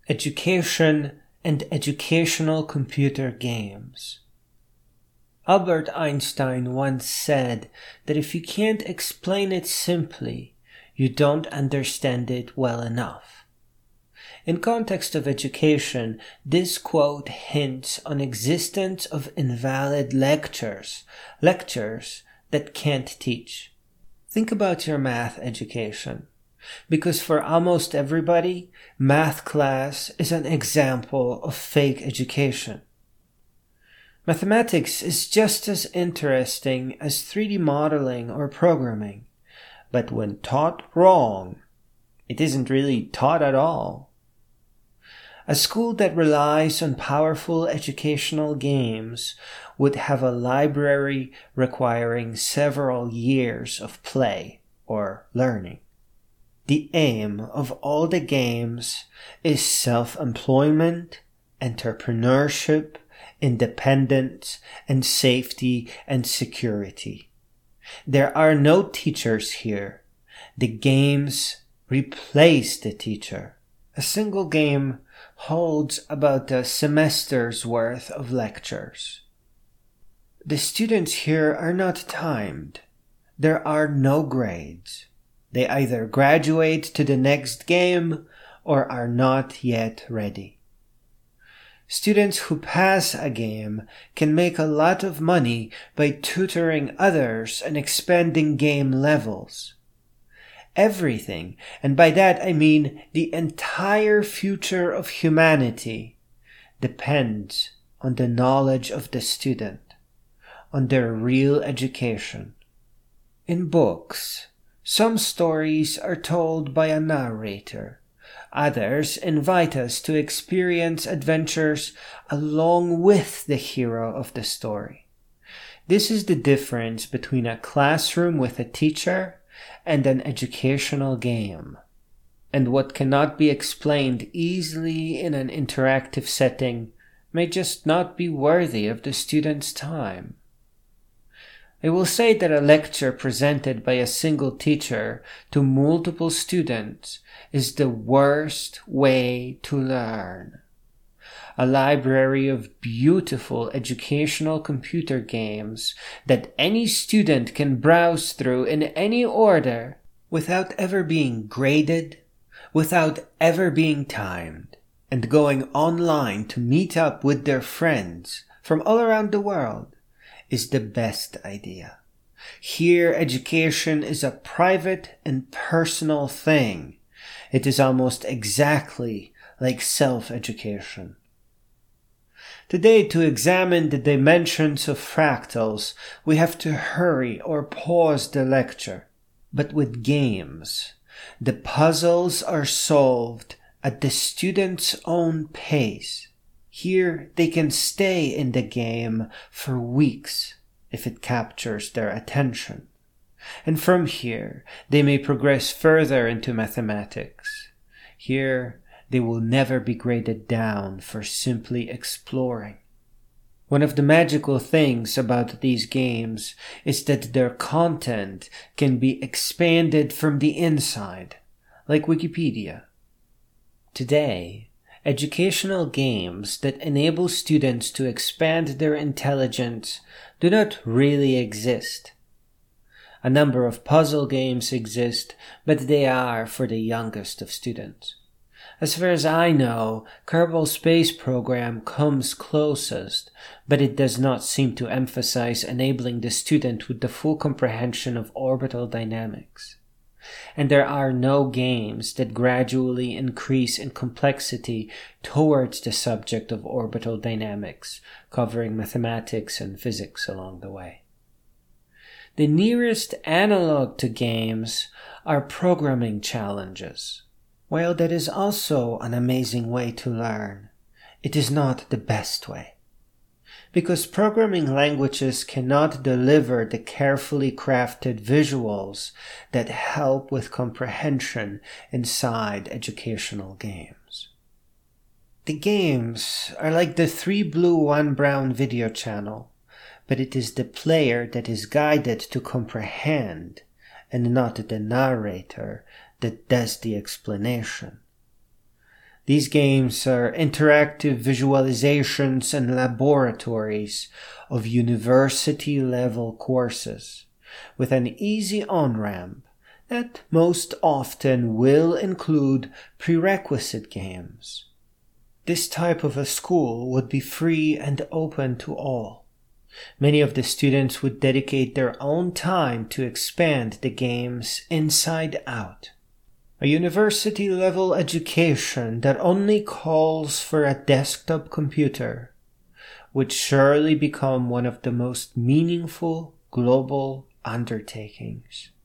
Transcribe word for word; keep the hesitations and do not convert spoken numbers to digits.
Education and educational computer games. Albert Einstein once said that if you can't explain it simply, you don't understand it well enough. In context of education, this quote hints on existence of invalid lectures, lectures that can't teach. Think about your math education. Because for almost everybody, math class is an example of fake education. Mathematics is just as interesting as three D modeling or programming, but when taught wrong, it isn't really taught at all. A school that relies on powerful educational games would have a library requiring several years of play or learning. The aim of all the games is self-employment, entrepreneurship, independence, and safety and security. There are no teachers here. The games replace the teacher. A single game holds about a semester's worth of lectures. The students here are not timed. There are no grades. They either graduate to the next game or are not yet ready. Students who pass a game can make a lot of money by tutoring others and expanding game levels. Everything, and by that I mean the entire future of humanity, depends on the knowledge of the student, on their real education. In books, some stories are told by a narrator. Others invite us to experience adventures along with the hero of the story. This is the difference between a classroom with a teacher and an educational game. And what cannot be explained easily in an interactive setting may just not be worthy of the student's time. I will say that a lecture presented by a single teacher to multiple students is the worst way to learn. A library of beautiful educational computer games that any student can browse through in any order without ever being graded, without ever being timed, and going online to meet up with their friends from all around the world is the best idea. Here, education is a private and personal thing. It is almost exactly like self-education. Today, to examine the dimensions of fractals, we have to hurry or pause the lecture. But with games, the puzzles are solved at the student's own pace. Here, they can stay in the game for weeks if it captures their attention. And from here, they may progress further into mathematics. Here, they will never be graded down for simply exploring. One of the magical things about these games is that their content can be expanded from the inside, like Wikipedia. Today, educational games that enable students to expand their intelligence do not really exist. A number of puzzle games exist, but they are for the youngest of students. As far as I know, Kerbal Space Program comes closest, but it does not seem to emphasize enabling the student with the full comprehension of orbital dynamics. And there are no games that gradually increase in complexity towards the subject of orbital dynamics, covering mathematics and physics along the way. The nearest analog to games are programming challenges. While that is also an amazing way to learn, it is not the best way. Because programming languages cannot deliver the carefully crafted visuals that help with comprehension inside educational games. The games are like the three blue one brown video channel, but it is the player that is guided to comprehend and not the narrator that does the explanation. These games are interactive visualizations and laboratories of university-level courses, with an easy on-ramp that most often will include prerequisite games. This type of a school would be free and open to all. Many of the students would dedicate their own time to expand the games inside out. A university-level education that only calls for a desktop computer would surely become one of the most meaningful global undertakings.